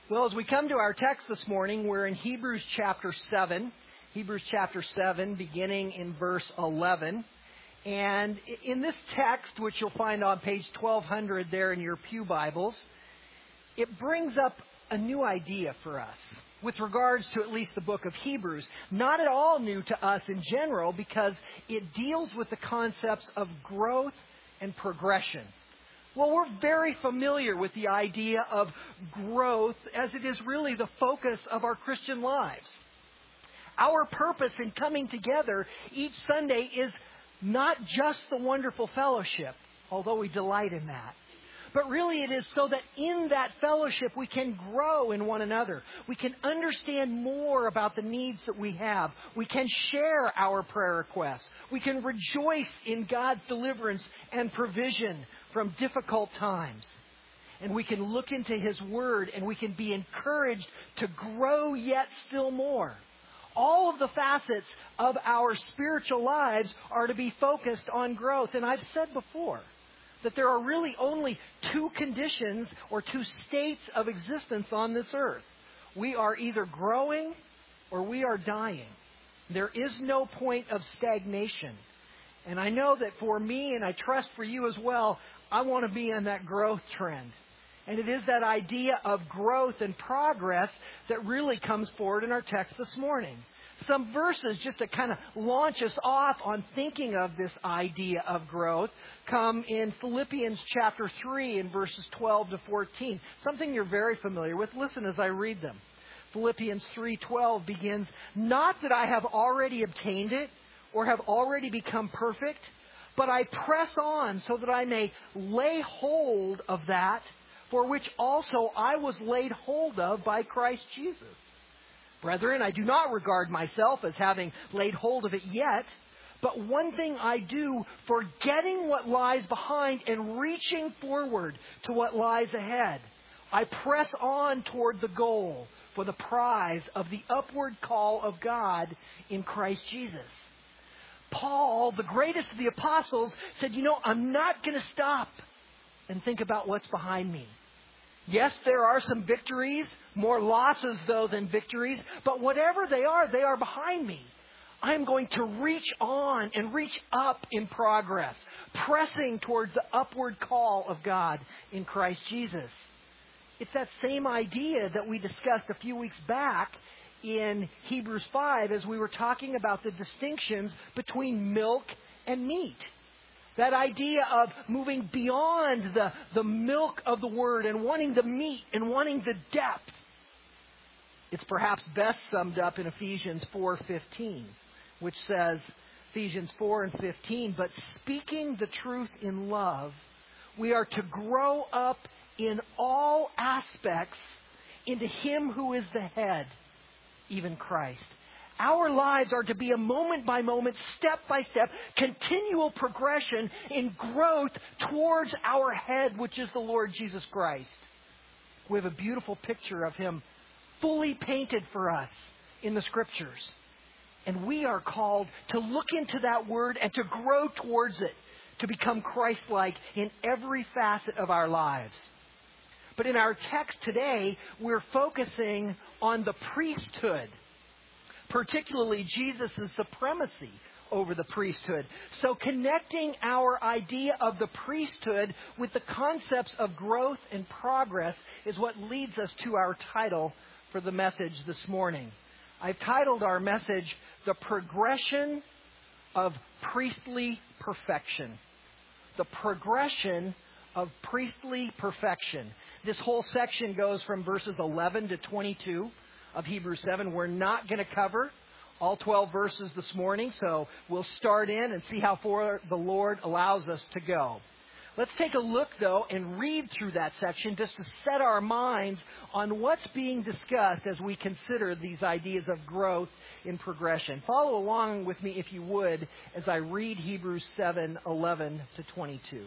Well, as we come to our text this morning, we're in Hebrews chapter 7. Hebrews chapter 7, beginning in verse 11. And in this text, which you'll find on page 1200 there in your pew Bibles, it brings up a new idea for us with regards to at least the book of Hebrews. Not at all new to us in general, because it deals with the concepts of growth and progression. Well, we're very familiar with the idea of growth, as it is really the focus of our Christian lives. Our purpose in coming together each Sunday is not just the wonderful fellowship, although we delight in that. But really it is so that in that fellowship we can grow in one another. We can understand more about the needs that we have. We can share our prayer requests. We can rejoice in God's deliverance and provision from difficult times. And we can look into His Word and we can be encouraged to grow yet still more. All of the facets of our spiritual lives are to be focused on growth. And I've said before that there are really only two conditions or two states of existence on this earth. We are either growing or we are dying. There is no point of stagnation. And I know that for me, and I trust for you as well, I want to be in that growth trend. And it is that idea of growth and progress that really comes forward in our text this morning. Some verses just to kind of launch us off on thinking of this idea of growth come in Philippians chapter 3 in verses 12 to 14. Something you're very familiar with. Listen as I read them. Philippians 3:12 begins, "Not that I have already obtained it or have already become perfect, but I press on so that I may lay hold of that for which also I was laid hold of by Christ Jesus. Brethren, I do not regard myself as having laid hold of it yet, but one thing I do, forgetting what lies behind and reaching forward to what lies ahead. I press on toward the goal for the prize of the upward call of God in Christ Jesus." Paul, the greatest of the apostles, said, I'm not going to stop and think about what's behind me. Yes, there are some victories, more losses though than victories, but whatever they are behind me. I'm going to reach on and reach up in progress, pressing towards the upward call of God in Christ Jesus. It's that same idea that we discussed a few weeks back in Hebrews 5 as we were talking about the distinctions between milk and meat. That idea of moving beyond the milk of the Word and wanting the meat and wanting the depth. It's perhaps best summed up in Ephesians 4:15, which says, Ephesians 4 and 15, "But speaking the truth in love, we are to grow up in all aspects into Him who is the head, even Christ." Our lives are to be a moment-by-moment, step-by-step, continual progression in growth towards our head, which is the Lord Jesus Christ. We have a beautiful picture of Him fully painted for us in the Scriptures. And we are called to look into that Word and to grow towards it, to become Christ-like in every facet of our lives. But in our text today, we're focusing on the priesthood, particularly Jesus' supremacy over the priesthood. So connecting our idea of the priesthood with the concepts of growth and progress is what leads us to our title for the message this morning. I've titled our message, "The Progression of Priestly Perfection." The progression of priestly perfection. This whole section goes from verses 11 to 22 of Hebrews 7. We're not going to cover all 12 verses this morning, so we'll start in and see how far the Lord allows us to go. Let's take a look, though, and read through that section just to set our minds on what's being discussed as we consider these ideas of growth in progression. Follow along with me, if you would, as I read Hebrews 7:11 to 22.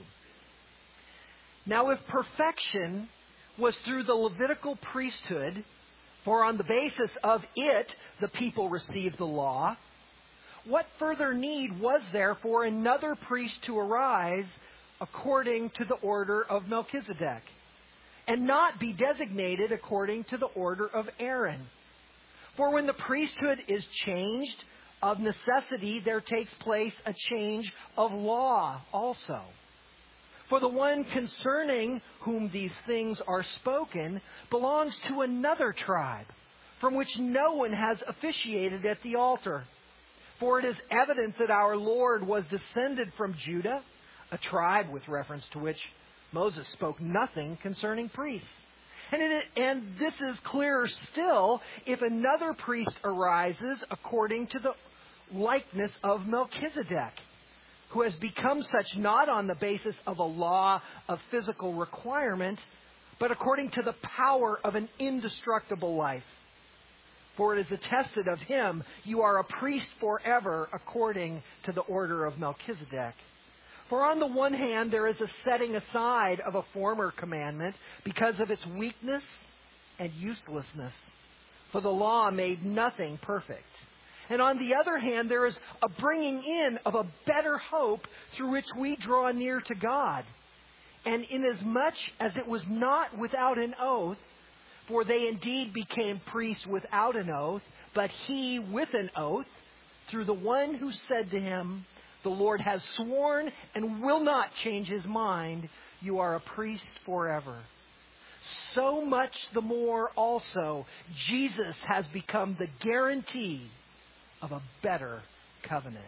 "Now, if perfection was through the Levitical priesthood, for on the basis of it the people received the law, what further need was there for another priest to arise according to the order of Melchizedek? and not be designated according to the order of Aaron. For when the priesthood is changed, of necessity there takes place a change of law also. For the one concerning whom these things are spoken belongs to another tribe, from which no one has officiated at the altar. For it is evident that our Lord was descended from Judah, a tribe with reference to which Moses spoke nothing concerning priests. And this is clearer still if another priest arises according to the likeness of Melchizedek, who has become such not on the basis of a law of physical requirement, but according to the power of an indestructible life. For it is attested of him, you are a priest forever according to the order of Melchizedek. For on the one hand, there is a setting aside of a former commandment because of its weakness and uselessness. For the law made nothing perfect. And on the other hand, there is a bringing in of a better hope through which we draw near to God. And inasmuch as it was not without an oath, for they indeed became priests without an oath, but he with an oath, through the one who said to him, the Lord has sworn and will not change his mind, you are a priest forever. So much the more also, Jesus has become the guarantee of a better covenant.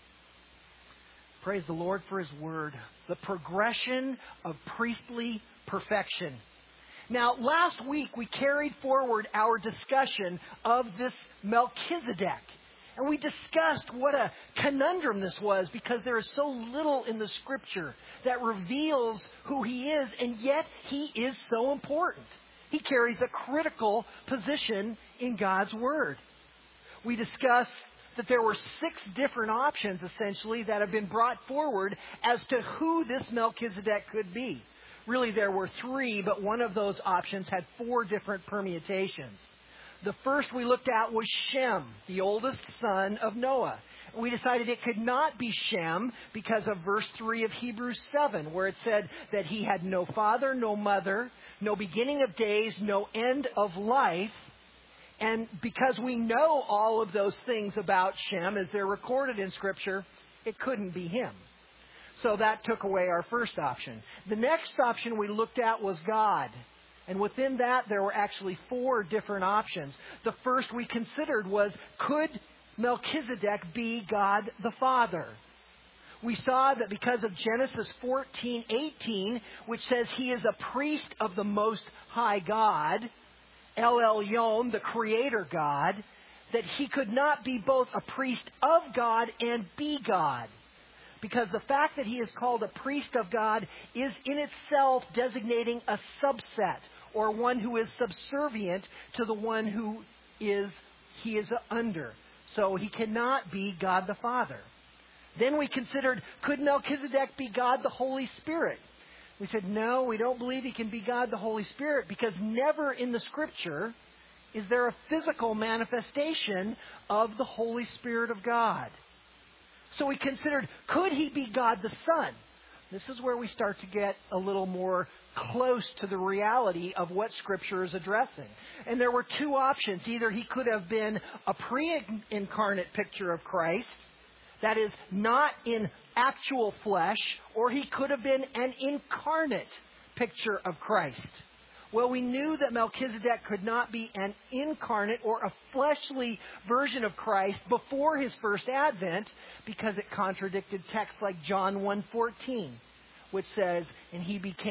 Praise the Lord for his word. The progression of priestly perfection. Now, last week we carried forward our discussion of this Melchizedek. And we discussed what a conundrum this was because there is so little in the Scripture that reveals who he is, and yet he is so important. He carries a critical position in God's Word. We discussed that there were 6 different options, essentially, that have been brought forward as to who this Melchizedek could be. Really, there were 3, but one of those options had 4 different permutations. The first we looked at was Shem, the oldest son of Noah. We decided it could not be Shem because of verse 3 of Hebrews 7, where it said that he had no father, no mother, no beginning of days, no end of life. And because we know all of those things about Shem as they're recorded in Scripture, it couldn't be him. So that took away our first option. The next option we looked at was God. And within that, there were actually 4 different options. The first we considered was, could Melchizedek be God the Father? We saw that because of Genesis 14:18, which says he is a priest of the Most High God, El Elyon, the Creator God, that he could not be both a priest of God and be God. Because the fact that he is called a priest of God is in itself designating a subset, or one who is subservient to the one who he is under. So he cannot be God the Father. Then we considered, could Melchizedek be God the Holy Spirit? We said, no, we don't believe he can be God the Holy Spirit, because never in the Scripture is there a physical manifestation of the Holy Spirit of God. So we considered, could he be God the Son? This is where we start to get a little more close to the reality of what Scripture is addressing. And there were 2 options. Either he could have been a pre-incarnate picture of Christ, that is, not in actual flesh, or he could have been an incarnate picture of Christ. Well, we knew that Melchizedek could not be an incarnate or a fleshly version of Christ before his first advent, because it contradicted texts like John 1:14, which says, and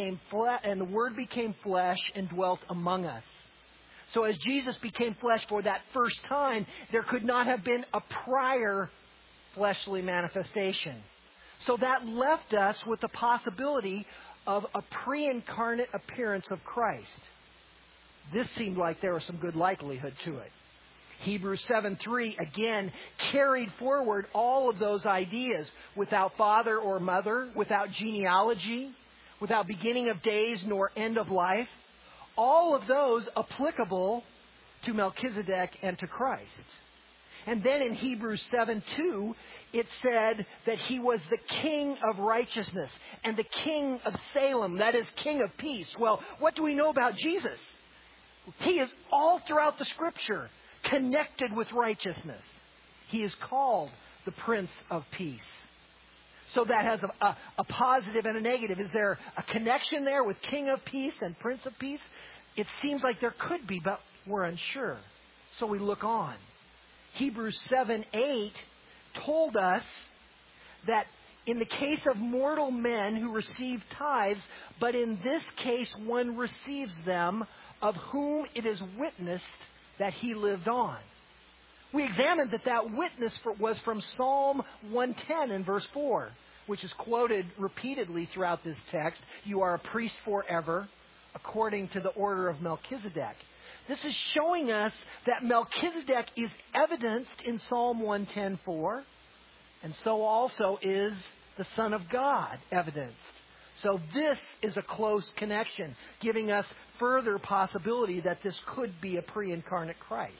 the Word became flesh and dwelt among us. So as Jesus became flesh for that first time, there could not have been a prior fleshly manifestation. So that left us with the possibility of a pre-incarnate appearance of Christ. This seemed like there was some good likelihood to it. Hebrews 7:3 again carried forward all of those ideas, without father or mother, without genealogy, without beginning of days nor end of life. All of those applicable to Melchizedek and to Christ. And then in Hebrews 7:2, it said that he was the king of righteousness and the king of Salem, that is, king of peace. Well, what do we know about Jesus? He is all throughout the Scripture connected with righteousness. He is called the Prince of Peace. So that has a positive and a negative. Is there a connection there with King of Peace and Prince of Peace? It seems like there could be, but we're unsure. So we look on. Hebrews 7:8 told us that in the case of mortal men who receive tithes, but in this case one receives them, of whom it is witnessed that he lived on. We examined that witness was from Psalm 110 in verse 4, which is quoted repeatedly throughout this text. You are a priest forever, according to the order of Melchizedek. This is showing us that Melchizedek is evidenced in Psalm 110:4, and so also is the Son of God evidenced. So this is a close connection, giving us further possibility that this could be a pre-incarnate Christ.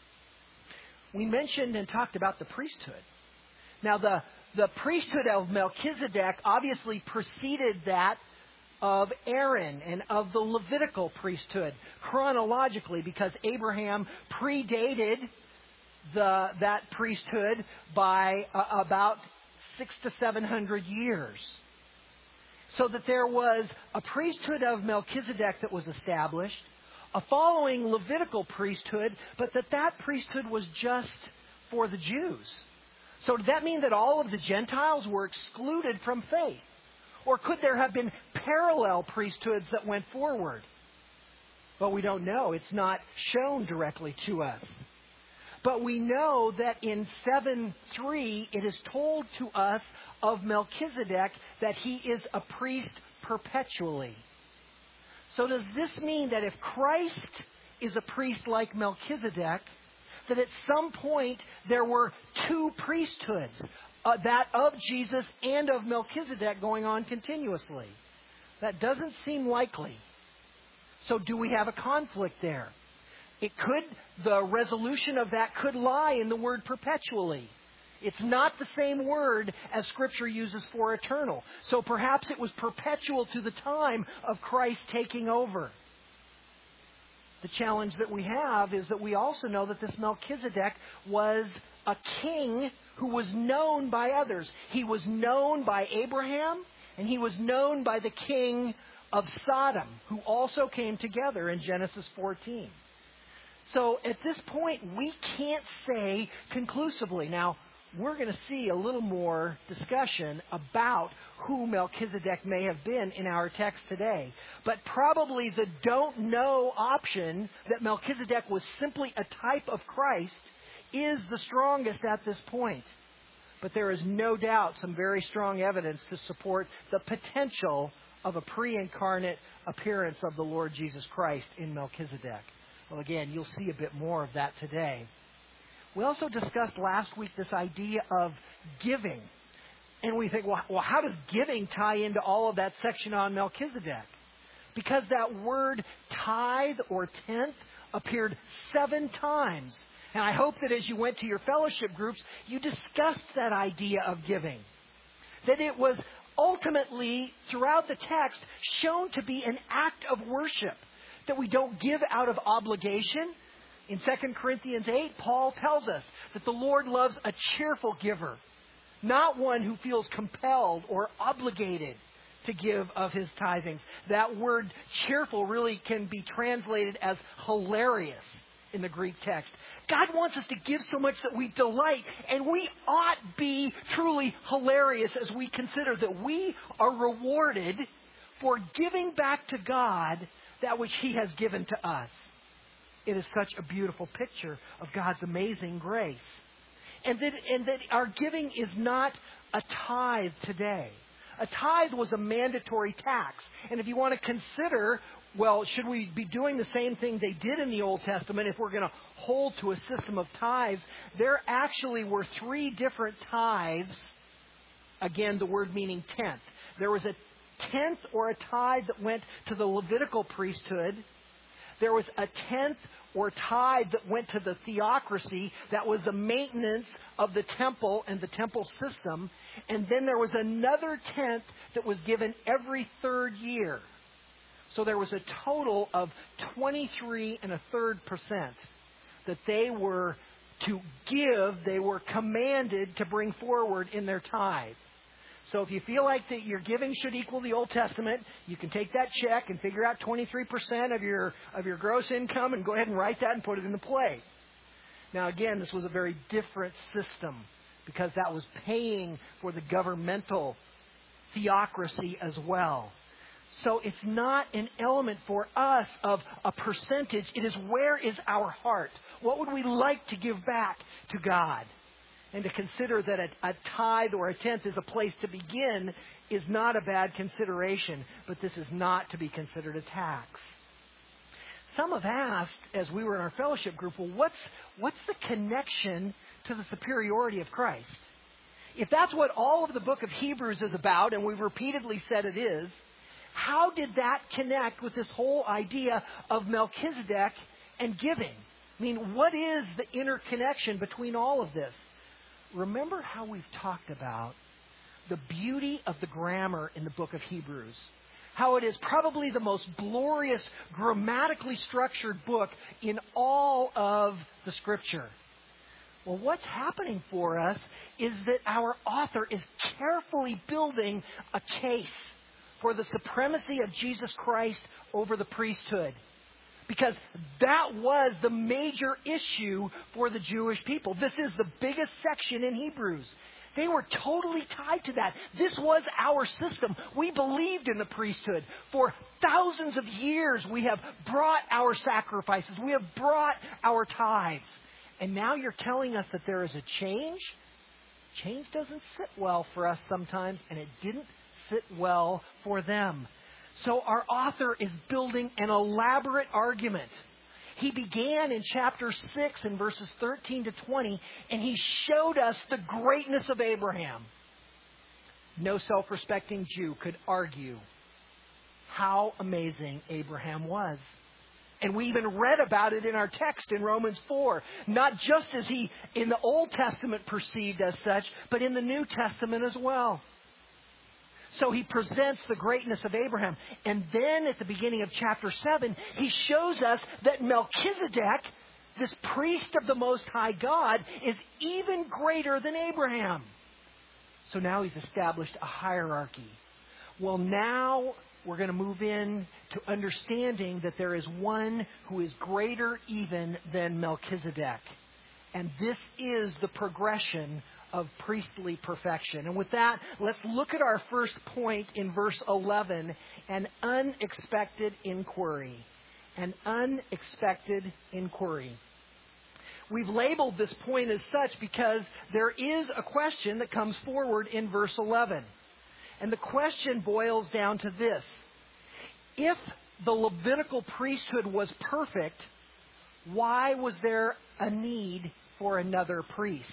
We mentioned and talked about the priesthood. Now, the priesthood of Melchizedek obviously preceded that of Aaron and of the Levitical priesthood chronologically, because Abraham predated that priesthood by about 600 to 700 years. So that there was a priesthood of Melchizedek that was established, a following Levitical priesthood, but that priesthood was just for the Jews. So does that mean that all of the Gentiles were excluded from faith? Or could there have been parallel priesthoods that went forward? Well, we don't know. It's not shown directly to us. But we know that in 7:3, it is told to us of Melchizedek that he is a priest perpetually. So does this mean that if Christ is a priest like Melchizedek, that at some point there were two priesthoods, that of Jesus and of Melchizedek, going on continuously? That doesn't seem likely. So do we have a conflict there? The resolution of that could lie in the word perpetually. It's not the same word as Scripture uses for eternal. So perhaps it was perpetual to the time of Christ taking over. The challenge that we have is that we also know that this Melchizedek was a king who was known by others. He was known by Abraham, and he was known by the king of Sodom, who also came together in Genesis 14. So at this point, we can't say conclusively. Now, we're going to see a little more discussion about who Melchizedek may have been in our text today. But probably the don't know option, that Melchizedek was simply a type of Christ, is the strongest at this point. But there is no doubt some very strong evidence to support the potential of a pre-incarnate appearance of the Lord Jesus Christ in Melchizedek. Well, again, you'll see a bit more of that today. We also discussed last week this idea of giving. And we think, well, how does giving tie into all of that section on Melchizedek? Because that word tithe or tenth appeared 7 times. And I hope that as you went to your fellowship groups, you discussed that idea of giving. That it was ultimately, throughout the text, shown to be an act of worship. That we don't give out of obligation. In 2 Corinthians 8, Paul tells us that the Lord loves a cheerful giver, not one who feels compelled or obligated to give of his tithings. That word cheerful really can be translated as hilarious in the Greek text. God wants us to give so much that we delight, and we ought be truly hilarious as we consider that we are rewarded for giving back to God that which He has given to us. It is such a beautiful picture of God's amazing grace. And that our giving is not a tithe today. A tithe was a mandatory tax. And if you want to consider, well, should we be doing the same thing they did in the Old Testament if we're going to hold to a system of tithes? There actually were 3 different tithes. Again, the word meaning tenth. There was a tenth or a tithe that went to the Levitical priesthood. There was a tenth or tithe that went to the theocracy. That was the maintenance of the temple and the temple system. And then there was another tenth that was given every third year. So there was a total of 23.33% that they were to give, they were commanded to bring forward in their tithe. So if you feel like that your giving should equal the Old Testament, you can take that check and figure out 23% of your gross income and go ahead and write that and put it in the plate. Now again, this was a very different system because that was paying for the governmental theocracy as well. So it's not an element for us of a percentage. It is, where is our heart? What would we like to give back to God? And to consider that a tithe or a tenth is a place to begin is not a bad consideration. But this is not to be considered a tax. Some have asked, as we were in our fellowship group, well, what's the connection to the superiority of Christ? If that's what all of the book of Hebrews is about, and we've repeatedly said it is, how did that connect with this whole idea of Melchizedek and giving? I mean, what is the interconnection between all of this? Remember how we've talked about the beauty of the grammar in the book of Hebrews. How it is probably the most glorious, grammatically structured book in all of the Scripture. Well, what's happening for us is that our author is carefully building a case for the supremacy of Jesus Christ over the priesthood. Because that was the major issue for the Jewish people. This is the biggest section in Hebrews. They were totally tied to that. This was our system. We believed in the priesthood. For thousands of years, we have brought our sacrifices. We have brought our tithes. And now you're telling us that there is a change? Change doesn't sit well for us sometimes, and it didn't sit well for them. So our author is building an elaborate argument. He began in chapter 6 in verses 13 to 20, and he showed us the greatness of Abraham. No self-respecting Jew could argue how amazing Abraham was. And we even read about it in our text in Romans 4. Not just as he in the Old Testament perceived as such, but in the New Testament as well. So he presents the greatness of Abraham. And then at the beginning of chapter 7, he shows us that Melchizedek, this priest of the Most High God, is even greater than Abraham. So now he's established a hierarchy. Well, now we're going to move in to understanding that there is one who is greater even than Melchizedek. And this is the progression of priestly perfection. And with that, let's look at our first point in verse 11, an unexpected inquiry. An unexpected inquiry. We've labeled this point as such because there is a question that comes forward in verse 11. And the question boils down to this. If the Levitical priesthood was perfect, why was there a need for another priest?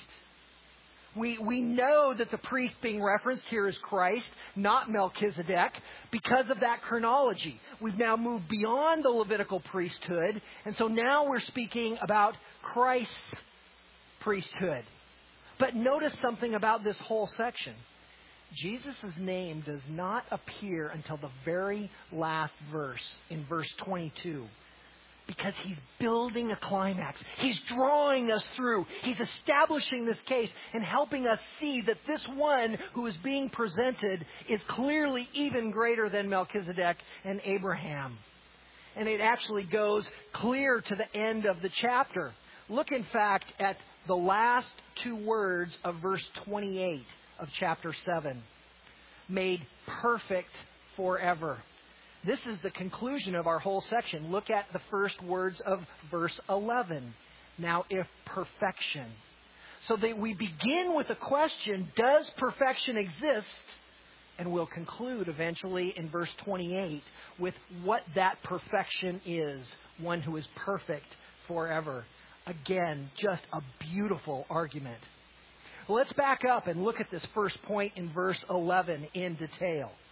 We know that the priest being referenced here is Christ, not Melchizedek, because of that chronology. We've now moved beyond the Levitical priesthood, and so now we're speaking about Christ's priesthood. But notice something about this whole section. Jesus' name does not appear until the very last verse, in verse 22. Because he's building a climax. He's drawing us through. He's establishing this case and helping us see that this one who is being presented is clearly even greater than Melchizedek and Abraham. And it actually goes clear to the end of the chapter. Look, in fact, at the last two words of verse 28 of chapter 7. Made perfect forever. This is the conclusion of our whole section. Look at the first words of verse 11. Now, if perfection. So that we begin with a question, does perfection exist? And we'll conclude eventually in verse 28 with what that perfection is. One who is perfect forever. Again, just a beautiful argument. Well, let's back up and look at this first point in verse 11 in detail.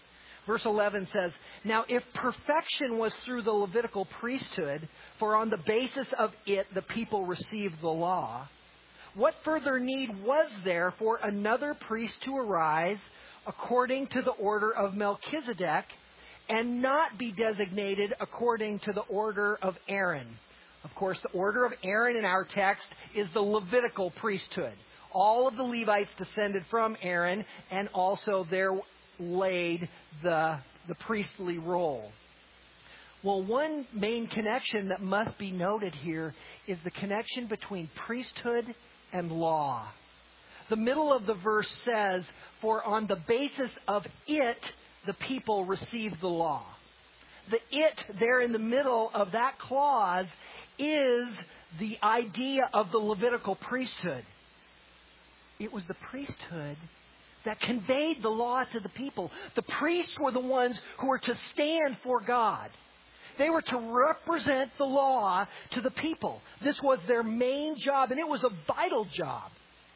Verse 11 says, "Now if perfection was through the Levitical priesthood, for on the basis of it the people received the law, what further need was there for another priest to arise according to the order of Melchizedek and not be designated according to the order of Aaron?" Of course, the order of Aaron in our text is the Levitical priesthood. All of the Levites descended from Aaron, and also there laid the priestly role. Well, one main connection that must be noted here is the connection between priesthood and law. The middle of the verse says, "For on the basis of it, the people received the law." The "it" there in the middle of that clause is the idea of the Levitical priesthood. It was the priesthood that conveyed the law to the people. The priests were the ones who were to stand for God. They were to represent the law to the people. This was their main job, and it was a vital job.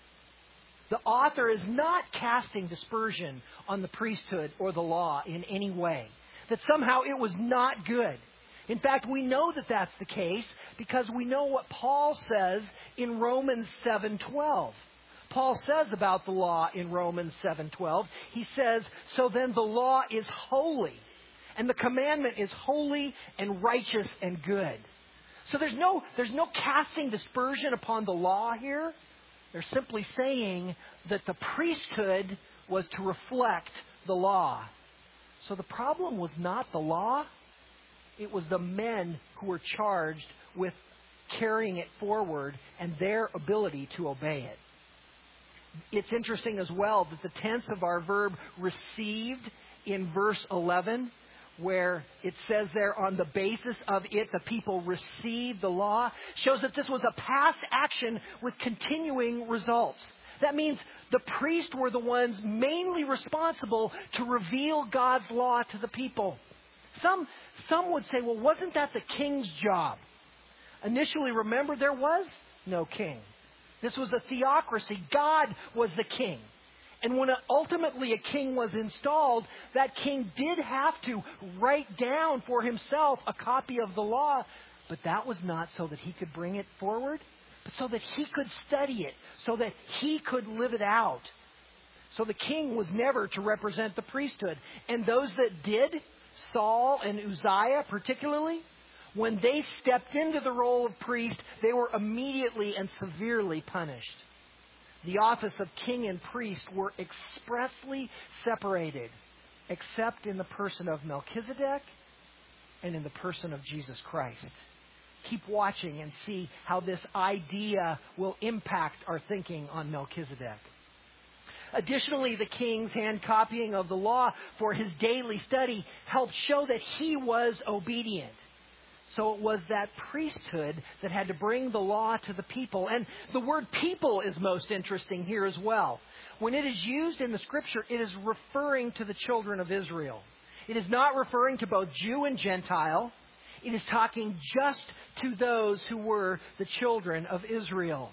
The author is not casting dispersion on the priesthood or the law in any way, that somehow it was not good. In fact, we know that that's the case because we know what Paul says in Romans 7:12. Paul says about the law in Romans 7:12, he says, "So then the law is holy, and the commandment is holy and righteous and good." So there's no casting dispersion upon the law here. They're simply saying that the priesthood was to reflect the law. So the problem was not the law. It was the men who were charged with carrying it forward and their ability to obey it. It's interesting as well that the tense of our verb "received" in verse 11, where it says there, "On the basis of it, the people received the law," shows that this was a past action with continuing results. That means the priests were the ones mainly responsible to reveal God's law to the people. Some would say, well, wasn't that the king's job? Initially, remember, there was no king. This was a theocracy. God was the king. And when ultimately a king was installed, that king did have to write down for himself a copy of the law. But that was not so that he could bring it forward, but so that he could study it, so that he could live it out. So the king was never to represent the priesthood. And those that did, Saul and Uzziah particularly, when they stepped into the role of priest, they were immediately and severely punished. The office of king and priest were expressly separated, except in the person of Melchizedek and in the person of Jesus Christ. Keep watching and see how this idea will impact our thinking on Melchizedek. Additionally, the king's hand copying of the law for his daily study helped show that he was obedient. So it was that priesthood that had to bring the law to the people. And the word people is most interesting here as well. When it is used in the Scripture, it is referring to the children of Israel. It is not referring to both Jew and Gentile. It is talking just to those who were the children of Israel.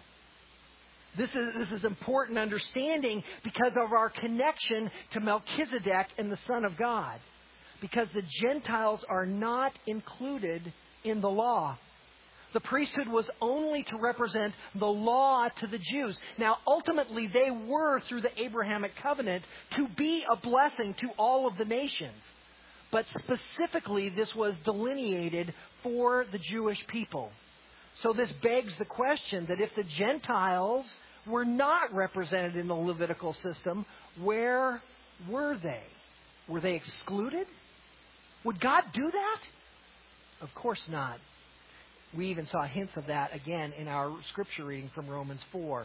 This is important understanding because of our connection to Melchizedek and the Son of God. Because the Gentiles are not included in the law. The priesthood was only to represent the law to the Jews. Now, ultimately, they were, through the Abrahamic covenant, to be a blessing to all of the nations. But specifically, this was delineated for the Jewish people. So this begs the question that if the Gentiles were not represented in the Levitical system, where were they? Were they excluded? Would God do that? Of course not. We even saw hints of that again in our scripture reading from Romans 4.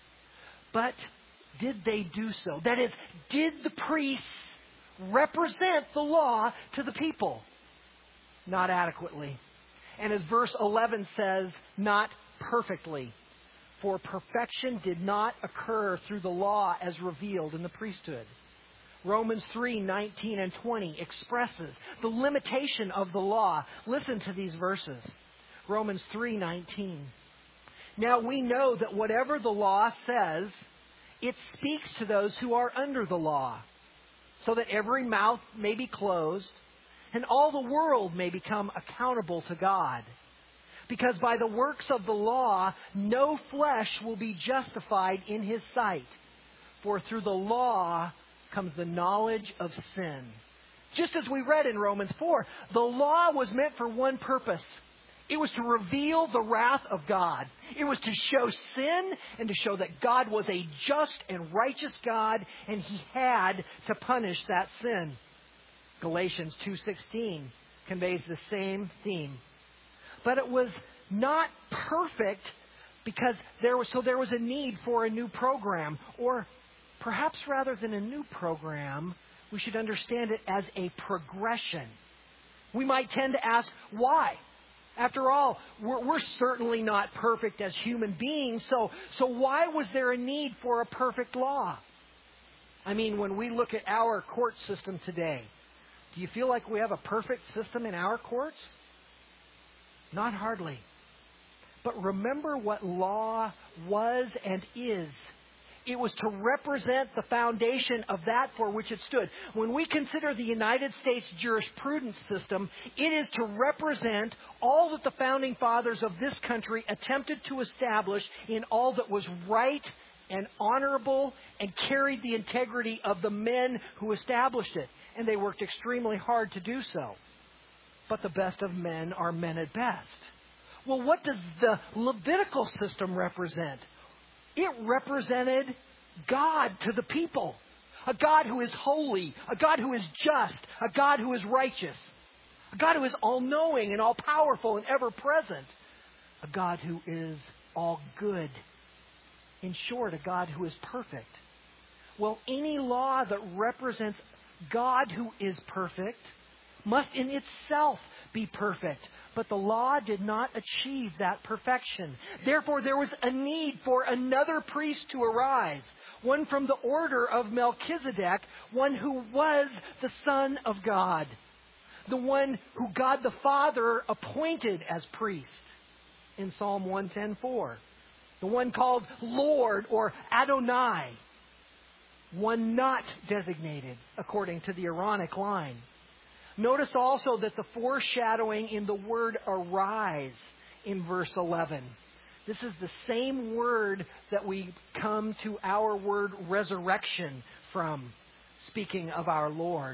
But did they do so? That is, did the priests represent the law to the people? Not adequately. And as verse 11 says, not perfectly. For perfection did not occur through the law as revealed in the priesthood. Romans 3:19 and 20 expresses the limitation of the law. Listen to these verses. Romans 3:19. Now we know that whatever the law says, it speaks to those who are under the law, so that every mouth may be closed and all the world may become accountable to God. Because by the works of the law, no flesh will be justified in His sight. For through the law comes the knowledge of sin. Just as we read in Romans 4, the law was meant for one purpose. It was to reveal the wrath of God. It was to show sin and to show that God was a just and righteous God, and He had to punish that sin. Galatians 2:16 conveys the same theme. But it was not perfect because there was a need for a new program. Or perhaps rather than a new program, we should understand it as a progression. We might tend to ask, why? After all, we're certainly not perfect as human beings, so why was there a need for a perfect law? I mean, when we look at our court system today, do you feel like we have a perfect system in our courts? Not hardly. But remember what law was and is. It was to represent the foundation of that for which it stood. When we consider the United States jurisprudence system, it is to represent all that the founding fathers of this country attempted to establish in all that was right and honorable and carried the integrity of the men who established it. And they worked extremely hard to do so. But the best of men are men at best. Well, what does the Levitical system represent? It represented God to the people. A God who is holy. A God who is just. A God who is righteous. A God who is all-knowing and all-powerful and ever-present. A God who is all good. In short, a God who is perfect. Well, any law that represents God who is perfect must in itself be perfect. But the law did not achieve that perfection. Therefore, there was a need for another priest to arise. One from the order of Melchizedek, one who was the Son of God. The one who God the Father appointed as priest in Psalm 110:4. The one called Lord or Adonai. One not designated according to the Aaronic line. Notice also that the foreshadowing in the word arise in verse 11. This is the same word that we come to our word resurrection from, speaking of our Lord.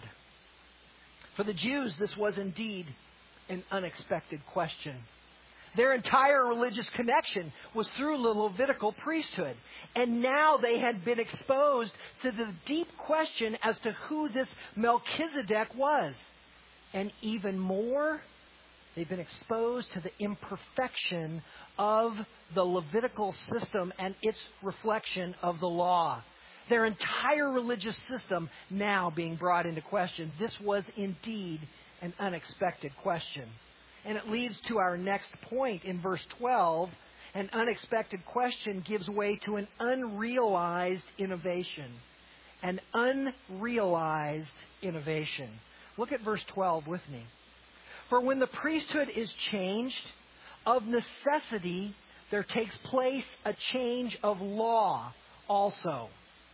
For the Jews, this was indeed an unexpected question. Their entire religious connection was through the Levitical priesthood. And now they had been exposed to the deep question as to who this Melchizedek was. And even more, they've been exposed to the imperfection of the Levitical system and its reflection of the law. Their entire religious system now being brought into question. This was indeed an unexpected question. And it leads to our next point in verse 12. An unexpected question gives way to an unrealized innovation. An unrealized innovation. Look at verse 12 with me. For when the priesthood is changed, of necessity there takes place a change of law also.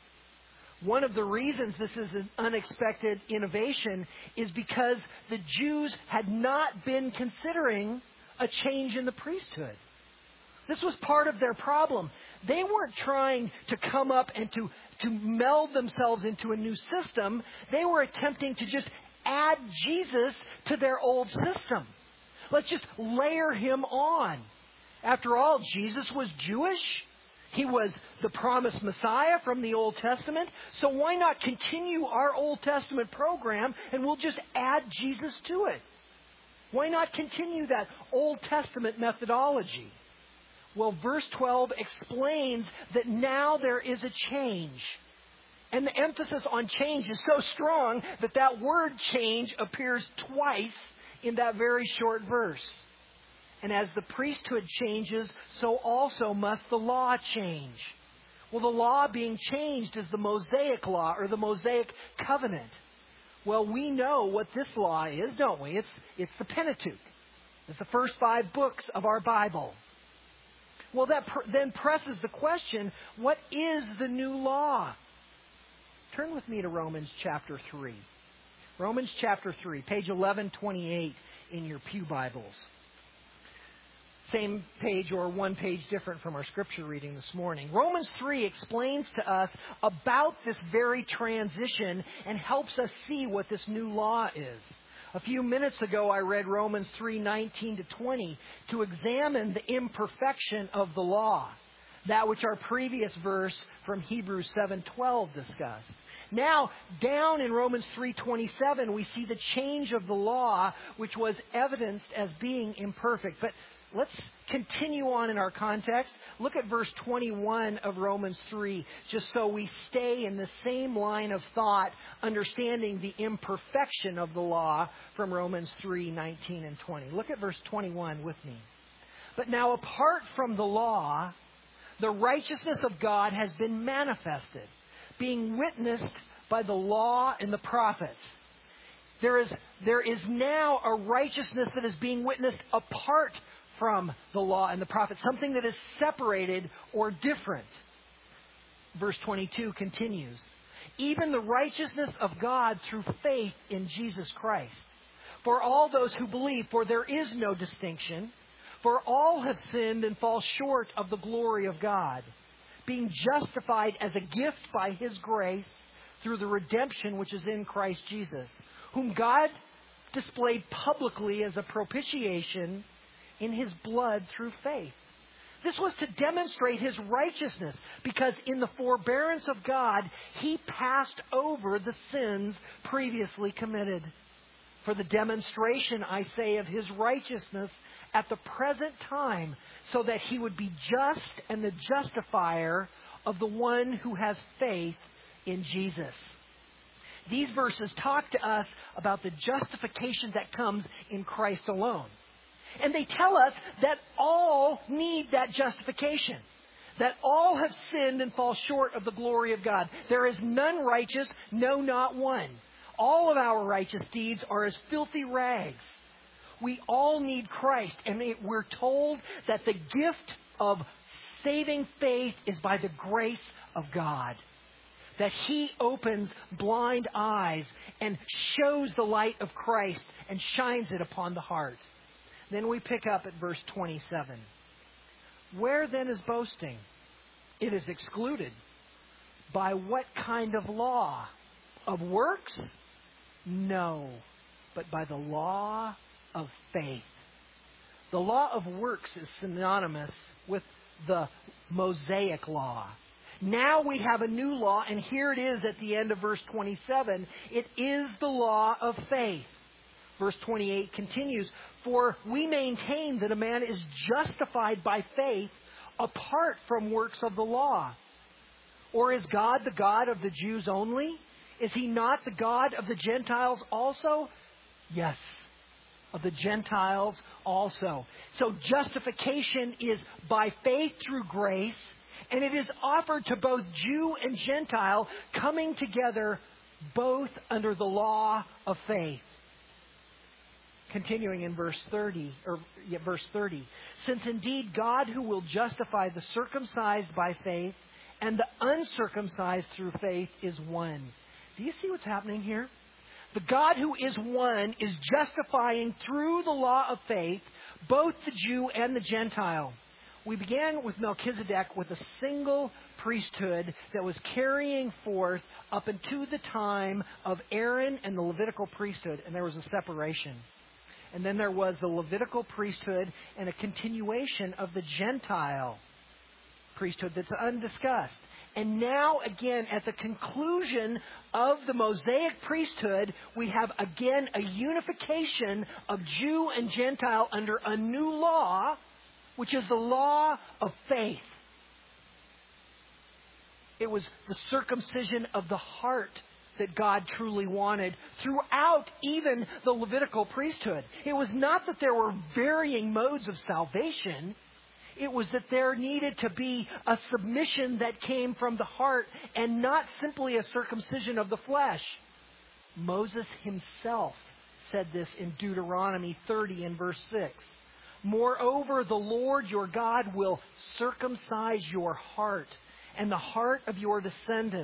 One of the reasons this is an unexpected innovation is because the Jews had not been considering a change in the priesthood. This was part of their problem. They weren't trying to come up and to meld themselves into a new system. They were attempting to just add Jesus to their old system. Let's just layer Him on. After all, Jesus was Jewish. He was the promised Messiah from the Old Testament. So why not continue our Old Testament program and we'll just add Jesus to it? Why not continue that Old Testament methodology? Well, verse 12 explains that now there is a change. And the emphasis on change is so strong that that word change appears twice in that very short verse. And as the priesthood changes, so also must the law change. Well, the law being changed is the Mosaic law or the Mosaic covenant. Well, we know what this law is, don't we? It's the Pentateuch. It's the first 5 books of our Bible. Well, that then presses the question, what is the new law? Turn with me to Romans chapter 3. Romans chapter 3, page 1128 in your pew Bibles. Same page or one page different from our scripture reading this morning. Romans 3 explains to us about this very transition and helps us see what this new law is. A few minutes ago, I read Romans 3:19 to 20 to examine the imperfection of the law, that which our previous verse from Hebrews 7:12 discussed. Now, down in Romans 3:27, we see the change of the law, which was evidenced as being imperfect. But let's continue on in our context. Look at verse 21 of Romans 3, just so we stay in the same line of thought, understanding the imperfection of the law from Romans 3:19 and 20. Look at verse 21 with me. But now, apart from the law, the righteousness of God has been manifested, being witnessed by the law and the prophets. There is now a righteousness that is being witnessed apart from the law and the prophets, something that is separated or different. Verse 22 continues, even the righteousness of God through faith in Jesus Christ. For all those who believe, for there is no distinction, for all have sinned and fall short of the glory of God, being justified as a gift by His grace through the redemption which is in Christ Jesus, whom God displayed publicly as a propitiation in His blood through faith. This was to demonstrate His righteousness, because in the forbearance of God, He passed over the sins previously committed. For the demonstration, I say, of His righteousness at the present time, so that He would be just and the justifier of the one who has faith in Jesus. These verses talk to us about the justification that comes in Christ alone. And they tell us that all need that justification. That all have sinned and fall short of the glory of God. There is none righteous, no, not one. All of our righteous deeds are as filthy rags. We all need Christ. And we're told that the gift of saving faith is by the grace of God. That He opens blind eyes and shows the light of Christ and shines it upon the heart. Then we pick up at verse 27. Where then is boasting? It is excluded. By what kind of law? Of works? No, but by the law of faith. The law of works is synonymous with the Mosaic law. Now we have a new law, and here it is at the end of verse 27. It is the law of faith. Verse 28 continues, for we maintain that a man is justified by faith apart from works of the law. Or is God the God of the Jews only? Is He not the God of the Gentiles also? Yes, of the Gentiles also. So justification is by faith through grace, and it is offered to both Jew and Gentile, coming together both under the law of faith. Continuing in verse 30. Since indeed God, who will justify the circumcised by faith and the uncircumcised through faith, is one. Do you see what's happening here? The God who is one is justifying through the law of faith both the Jew and the Gentile. We began with Melchizedek with a single priesthood that was carrying forth up into the time of Aaron and the Levitical priesthood, and there was a separation. And then there was the Levitical priesthood and a continuation of the Gentile priesthood that's undiscussed. And now, again, at the conclusion of the Mosaic priesthood, we have again a unification of Jew and Gentile under a new law, which is the law of faith. It was the circumcision of the heart that God truly wanted throughout even the Levitical priesthood. It was not that there were varying modes of salvation. It was that there needed to be a submission that came from the heart and not simply a circumcision of the flesh. Moses himself said this in Deuteronomy 30 and verse 6. Moreover, the Lord your God will circumcise your heart and the heart of your descendants,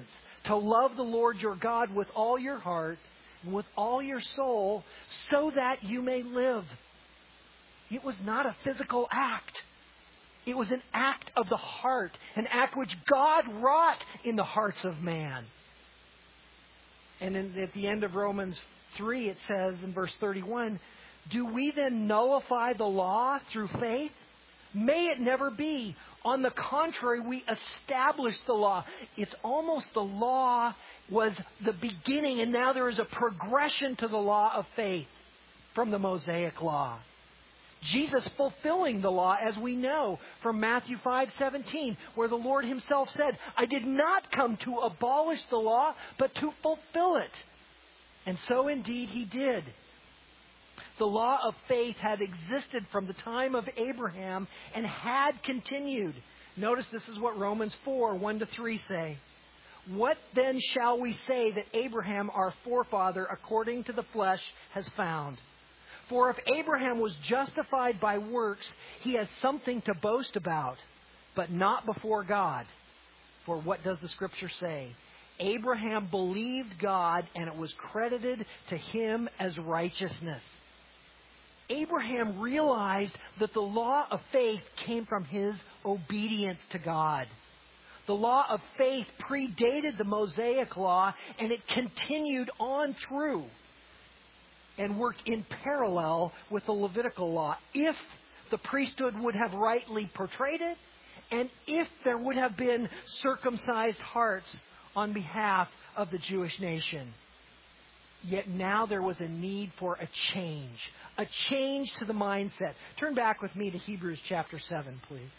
to love the Lord your God with all your heart and with all your soul, so that you may live. It was not a physical act. It was an act of the heart, an act which God wrought in the hearts of man. And at the end of Romans 3, it says in verse 31, do we then nullify the law through faith? May it never be. On the contrary, we establish the law. It's almost the law was the beginning, and now there is a progression to the law of faith from the Mosaic law. Jesus fulfilling the law, as we know from Matthew 5:17, where the Lord himself said, I did not come to abolish the law, but to fulfill it. And so indeed he did. The law of faith had existed from the time of Abraham and had continued. Notice this is what Romans 4:1-3 say. What then shall we say that Abraham, our forefather, according to the flesh, has found? For if Abraham was justified by works, he has something to boast about, but not before God. For what does the Scripture say? Abraham believed God, and it was credited to him as righteousness. Abraham realized that the law of faith came from his obedience to God. The law of faith predated the Mosaic law, and it continued on through and worked in parallel with the Levitical law, if the priesthood would have rightly portrayed it, and if there would have been circumcised hearts on behalf of the Jewish nation. Yet now there was a need for a change to the mindset. Turn back with me to Hebrews chapter 7, please.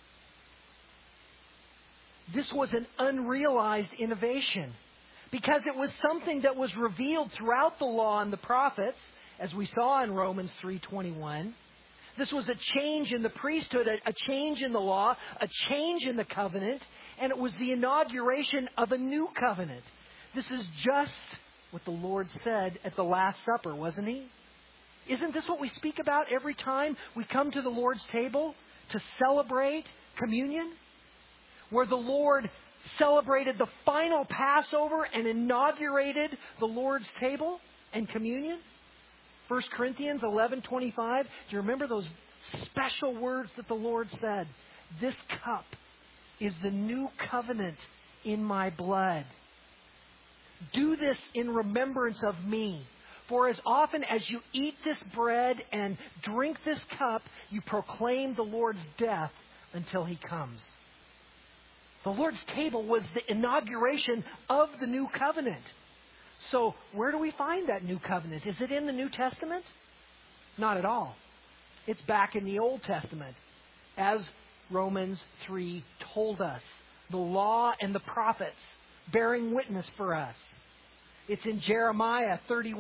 This was an unrealized innovation, because it was something that was revealed throughout the law and the prophets, as we saw in Romans 3:21. This was a change in the priesthood, a change in the law, a change in the covenant, and it was the inauguration of a new covenant. This is just what the Lord said at the Last Supper, wasn't He? Isn't this what we speak about every time we come to the Lord's table to celebrate communion? Where the Lord celebrated the final Passover and inaugurated the Lord's table and communion? 1 Corinthians 11:25. Do you remember those special words that the Lord said? This cup is the new covenant in my blood. Do this in remembrance of me. For as often as you eat this bread and drink this cup, you proclaim the Lord's death until He comes. The Lord's table was the inauguration of the new covenant. So where do we find that new covenant? Is it in the New Testament? Not at all. It's back in the Old Testament, as Romans 3 told us. The law and the prophets bearing witness for us. It's in Jeremiah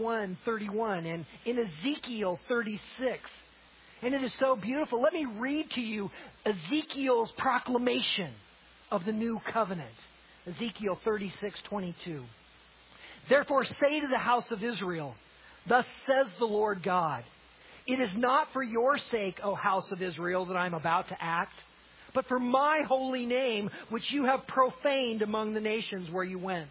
31:31 and in Ezekiel 36. And it is so beautiful. Let me read to you Ezekiel's proclamation of the new covenant. Ezekiel 36:22. Therefore say to the house of Israel, thus says the Lord God, it is not for your sake, O house of Israel, that I am about to act, but for my holy name, which you have profaned among the nations where you went.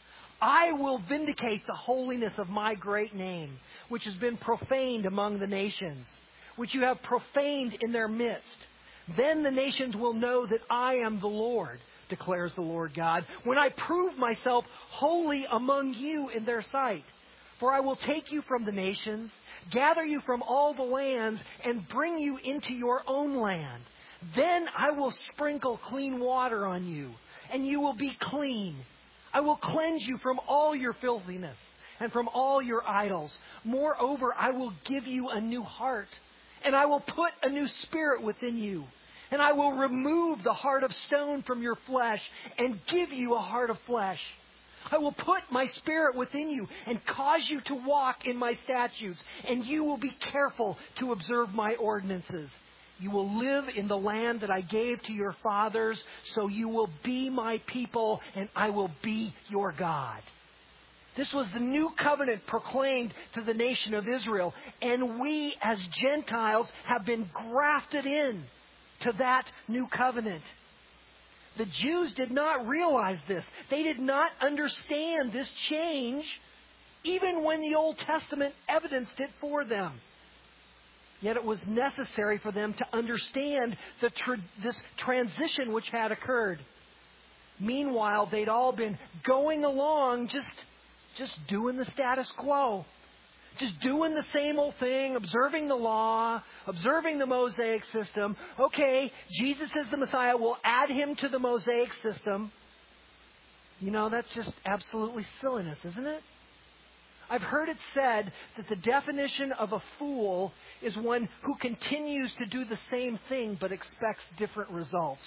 I will vindicate the holiness of my great name, which has been profaned among the nations, which you have profaned in their midst. Then the nations will know that I am the Lord, declares the Lord God, when I prove myself holy among you in their sight. For I will take you from the nations, gather you from all the lands, and bring you into your own land. Then I will sprinkle clean water on you, and you will be clean. I will cleanse you from all your filthiness and from all your idols. Moreover, I will give you a new heart, and I will put a new spirit within you. And I will remove the heart of stone from your flesh and give you a heart of flesh. I will put my spirit within you and cause you to walk in my statutes, and you will be careful to observe my ordinances. You will live in the land that I gave to your fathers, so you will be my people, and I will be your God. This was the new covenant proclaimed to the nation of Israel, and we as Gentiles have been grafted in to that new covenant. The Jews did not realize this. They did not understand this change, even when the Old Testament evidenced it for them. Yet it was necessary for them to understand this transition which had occurred. Meanwhile, they'd all been going along just doing the status quo. Just doing the same old thing, observing the law, observing the Mosaic system. Okay, Jesus is the Messiah. We'll add him to the Mosaic system. You know, that's just absolutely silliness, isn't it? I've heard it said that the definition of a fool is one who continues to do the same thing but expects different results.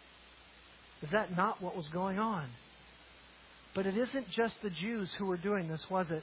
Is that not what was going on? But it isn't just the Jews who were doing this, was it?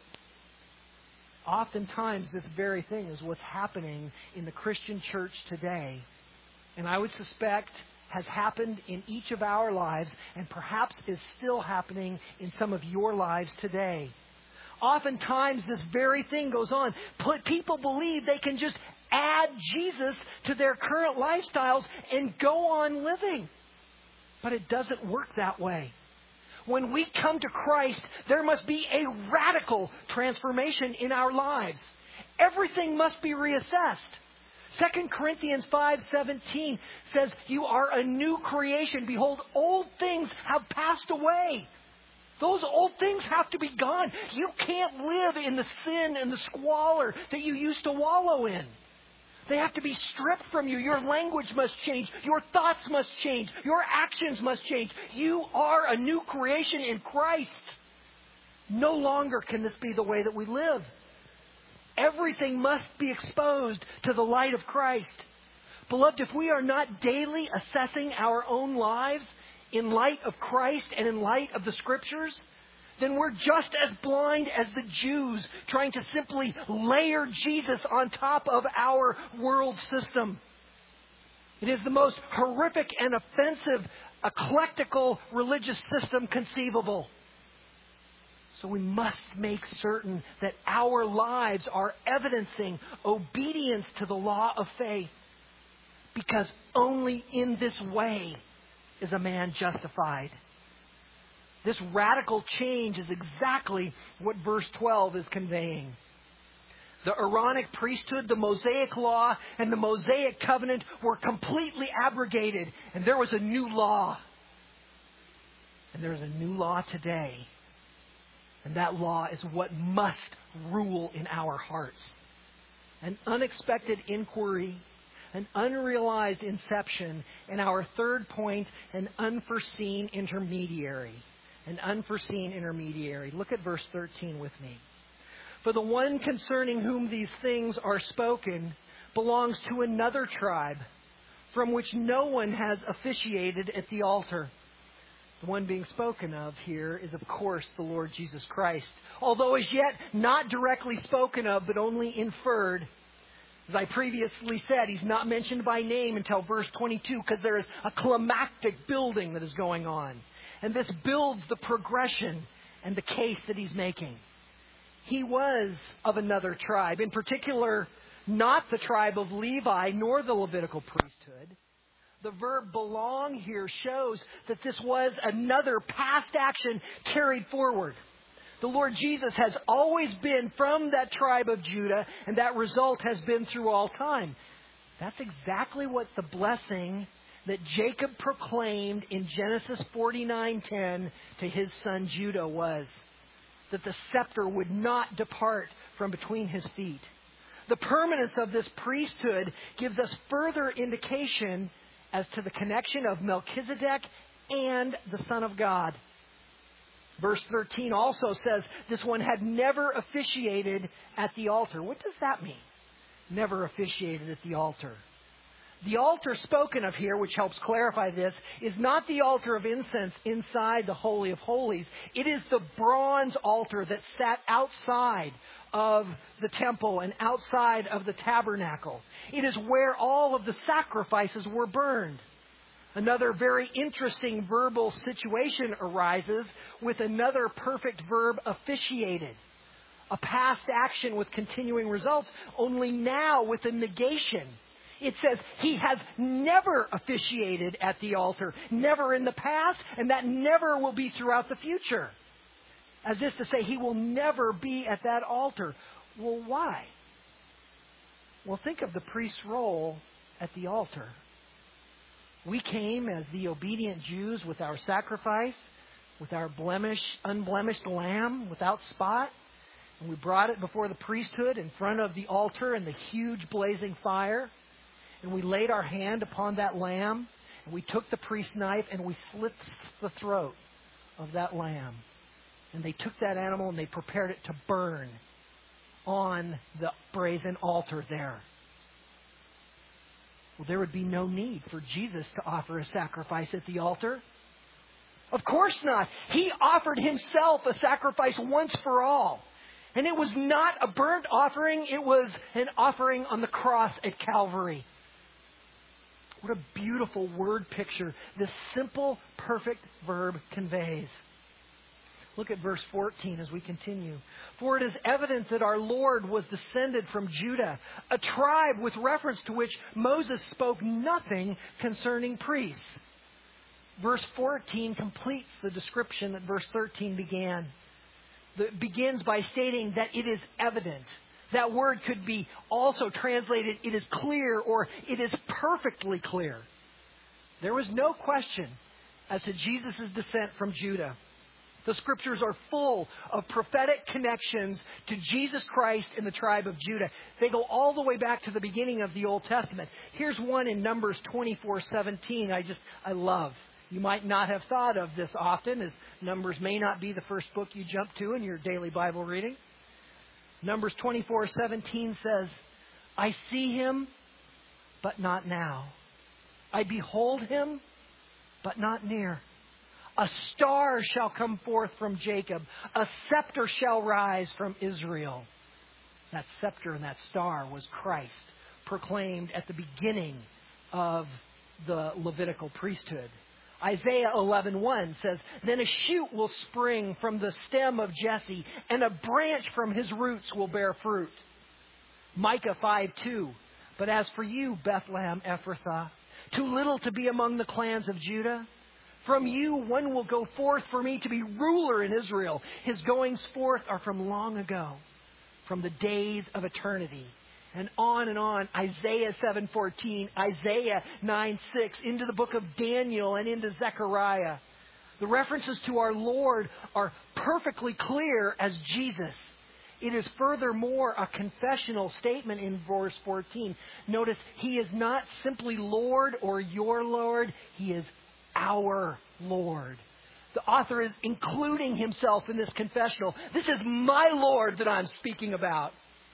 Oftentimes, this very thing is what's happening in the Christian church today. And I would suspect has happened in each of our lives and perhaps is still happening in some of your lives today. Oftentimes, this very thing goes on. People believe they can just add Jesus to their current lifestyles and go on living. But it doesn't work that way. When we come to Christ, there must be a radical transformation in our lives. Everything must be reassessed. 2 Corinthians 5:17 says, "You are a new creation. Behold, old things have passed away." Those old things have to be gone. You can't live in the sin and the squalor that you used to wallow in. They have to be stripped from you. Your language must change. Your thoughts must change. Your actions must change. You are a new creation in Christ. No longer can this be the way that we live. Everything must be exposed to the light of Christ. Beloved, if we are not daily assessing our own lives in light of Christ and in light of the Scriptures, then we're just as blind as the Jews trying to simply layer Jesus on top of our world system. It is the most horrific and offensive, eclectical religious system conceivable. So we must make certain that our lives are evidencing obedience to the law of faith. Because only in this way is a man justified. This radical change is exactly what verse 12 is conveying. The Aaronic priesthood, the Mosaic law, and the Mosaic covenant were completely abrogated, and there was a new law. And there is a new law today. And that law is what must rule in our hearts. An unexpected inquiry, an unrealized inception, and our third point, an unforeseen intermediary. An unforeseen intermediary. Look at verse 13 with me. For the one concerning whom these things are spoken belongs to another tribe, from which no one has officiated at the altar. The one being spoken of here is, of course, the Lord Jesus Christ. Although as yet not directly spoken of, but only inferred. As I previously said, he's not mentioned by name until verse 22, because there is a climactic building that is going on. And this builds the progression and the case that he's making. He was of another tribe. In particular, not the tribe of Levi, nor the Levitical priesthood. The verb belong here shows that this was another past action carried forward. The Lord Jesus has always been from that tribe of Judah, and that result has been through all time. That's exactly what the blessing that Jacob proclaimed in Genesis 49:10 to his son Judah was. That the scepter would not depart from between his feet. The permanence of this priesthood gives us further indication as to the connection of Melchizedek and the Son of God. Verse 13 also says this one had never officiated at the altar. What does that mean? Never officiated at the altar. The altar spoken of here, which helps clarify this, is not the altar of incense inside the Holy of Holies. It is the bronze altar that sat outside of the temple and outside of the tabernacle. It is where all of the sacrifices were burned. Another very interesting verbal situation arises with another perfect verb, officiated. A past action with continuing results, only now with a negation. It says he has never officiated at the altar, never in the past, and that never will be throughout the future. As if to say he will never be at that altar. Well, why? Well, think of the priest's role at the altar. We came as the obedient Jews with our sacrifice, with our unblemished lamb without spot, and we brought it before the priesthood in front of the altar in the huge blazing fire. And we laid our hand upon that lamb, and we took the priest's knife and we slit the throat of that lamb. And they took that animal and they prepared it to burn on the brazen altar there. Well, there would be no need for Jesus to offer a sacrifice at the altar. Of course not. He offered himself a sacrifice once for all. And it was not a burnt offering. It was an offering on the cross at Calvary. What a beautiful word picture this simple, perfect verb conveys. Look at verse 14 as we continue. For it is evident that our Lord was descended from Judah, a tribe with reference to which Moses spoke nothing concerning priests. Verse 14 completes the description that verse 13 began. It begins by stating that it is evident. That word could be also translated, it is clear, or it is perfectly clear. There was no question as to Jesus' descent from Judah. The Scriptures are full of prophetic connections to Jesus Christ and the tribe of Judah. They go all the way back to the beginning of the Old Testament. Here's one in Numbers 24:17 I love. You might not have thought of this often, as Numbers may not be the first book you jump to in your daily Bible reading. Numbers 24:17 says, I see him, but not now. I behold him, but not near. A star shall come forth from Jacob. A scepter shall rise from Israel. That scepter and that star was Christ, proclaimed at the beginning of the Levitical priesthood. Isaiah 11:1 says, Then a shoot will spring from the stem of Jesse, and a branch from his roots will bear fruit. Micah 5:2, But as for you, Bethlehem Ephrathah, too little to be among the clans of Judah, from you one will go forth for me to be ruler in Israel. His goings forth are from long ago, from the days of eternity. And on, Isaiah 7:14, Isaiah 9:6, into the book of Daniel and into Zechariah. The references to our Lord are perfectly clear as Jesus. It is furthermore a confessional statement in verse 14. Notice, He is not simply Lord or your Lord. He is our Lord. The author is including himself in this confessional. This is my Lord that I'm speaking about.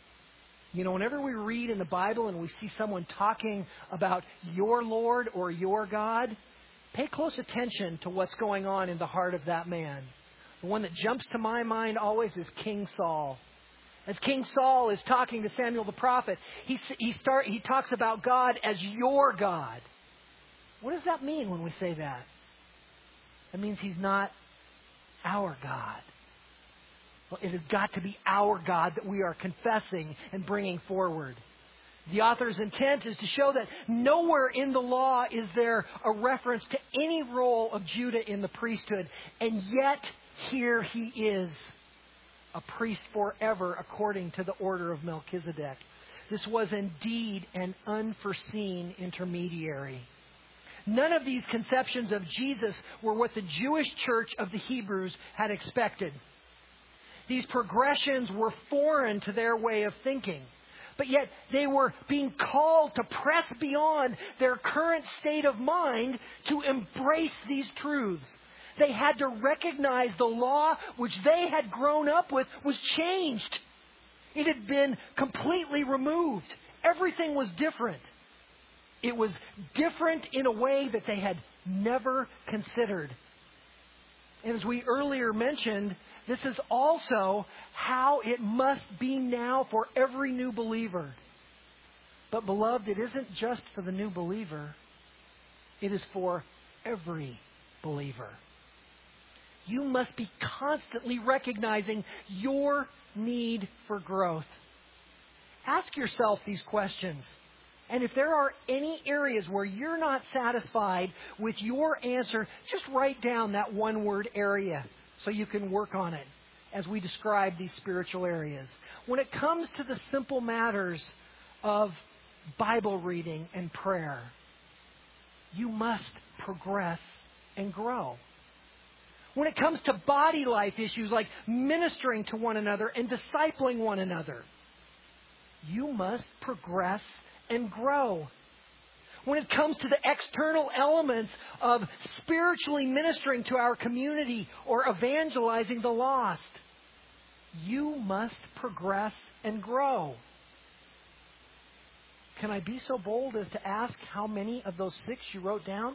You know, whenever we read in the Bible and we see someone talking about your Lord or your God, pay close attention to what's going on in the heart of that man. The one that jumps to my mind always is King Saul. As King Saul is talking to Samuel the prophet, he talks about God as your God. What does that mean when we say that? It means He's not our God. Well, it has got to be our God that we are confessing and bringing forward. The author's intent is to show that nowhere in the law is there a reference to any role of Judah in the priesthood. And yet, here he is, a priest forever according to the order of Melchizedek. This was indeed an unforeseen intermediary. None of these conceptions of Jesus were what the Jewish church of the Hebrews had expected. These progressions were foreign to their way of thinking. But yet they were being called to press beyond their current state of mind to embrace these truths. They had to recognize the law which they had grown up with was changed. It had been completely removed. Everything was different. It was different in a way that they had never considered. And as we earlier mentioned, this is also how it must be now for every new believer. But beloved, it isn't just for the new believer. It is for every believer. You must be constantly recognizing your need for growth. Ask yourself these questions And if there are any areas where you're not satisfied with your answer, just write down that one-word area so you can work on it as we describe these spiritual areas. When it comes to the simple matters of Bible reading and prayer, you must progress and grow. When it comes to body life issues like ministering to one another and discipling one another, you must progress and grow. When it comes to the external elements of spiritually ministering to our community or evangelizing the lost, you must progress and grow. Can I be so bold as to ask how many of those 6 you wrote down?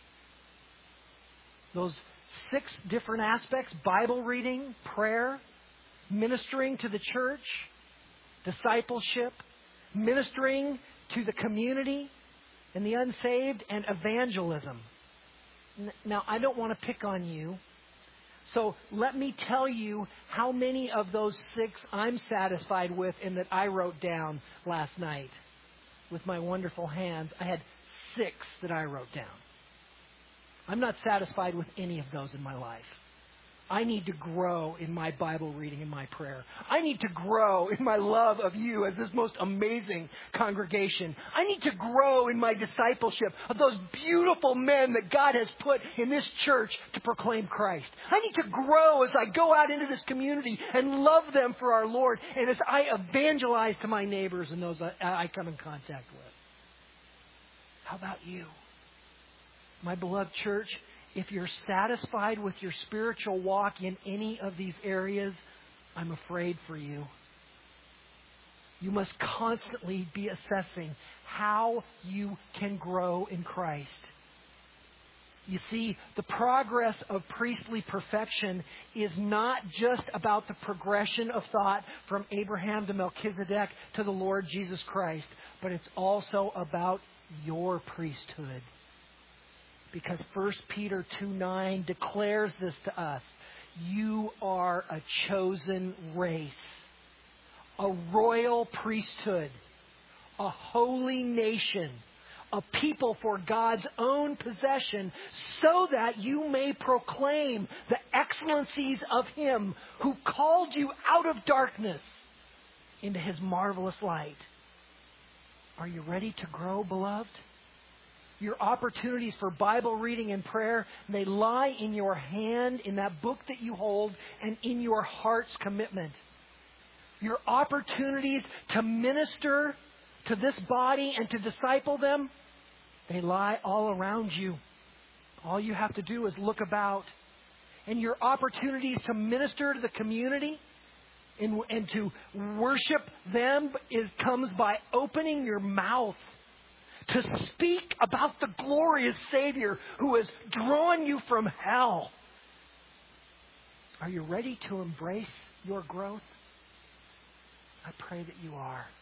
Those 6 different aspects: Bible reading, prayer, ministering to the church, discipleship, ministering to the community and the unsaved, and evangelism. Now, I don't want to pick on you, so let me tell you how many of those 6 I'm satisfied with and that I wrote down last night with my wonderful hands. I had 6 that I wrote down. I'm not satisfied with any of those in my life. I need to grow in my Bible reading and my prayer. I need to grow in my love of you as this most amazing congregation. I need to grow in my discipleship of those beautiful men that God has put in this church to proclaim Christ. I need to grow as I go out into this community and love them for our Lord, and as I evangelize to my neighbors and those I come in contact with. How about you? My beloved church, if you're satisfied with your spiritual walk in any of these areas, I'm afraid for you. You must constantly be assessing how you can grow in Christ. You see, the progress of priestly perfection is not just about the progression of thought from Abraham to Melchizedek to the Lord Jesus Christ, but it's also about your priesthood. Because 1 Peter 2:9 declares this to us. You are a chosen race, a royal priesthood, a holy nation, a people for God's own possession, so that you may proclaim the excellencies of Him who called you out of darkness into His marvelous light. Are you ready to grow, beloved? Your opportunities for Bible reading and prayer, they lie in your hand, in that book that you hold, and in your heart's commitment. Your opportunities to minister to this body and to disciple them, they lie all around you. All you have to do is look about. And your opportunities to minister to the community and to worship them comes by opening your mouth to speak about the glorious Savior who has drawn you from hell. Are you ready to embrace your growth? I pray that you are.